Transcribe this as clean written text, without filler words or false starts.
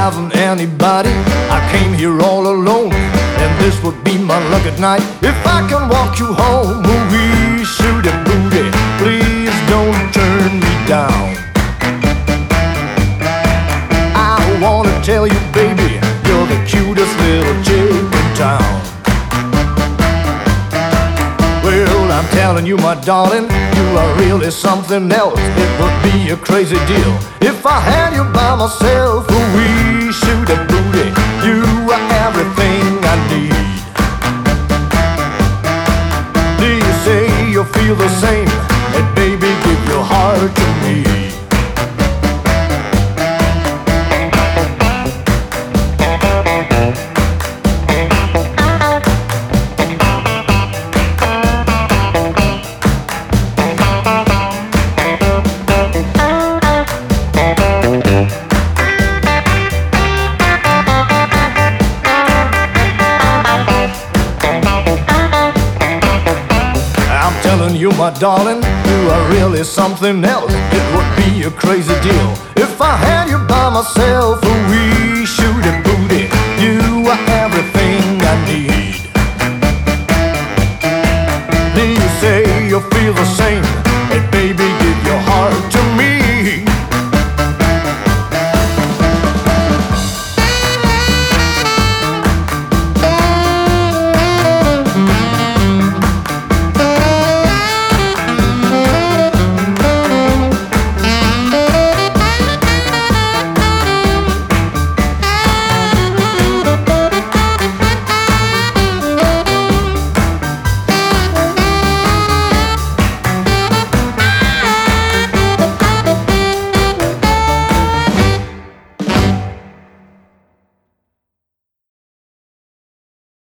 hasn't anybody. I came here all alone, and this would be my lucky night. If I can walk you home, wee shooty booty, please don't turn me down. I wanna tell you, baby, you're the cutest little chick in town. Well, I'm telling you, my darling, you are really something else. It would be a crazy deal if I had you by myself. Wee shooty booty, you are everything I need. Do you say you feel the same? And baby, give your heart to me. Telling you, my darling, you are really something else. It would be a crazy deal if I had you by myself. Wee shooty booty, you are everything I need. Do you say you feel the same?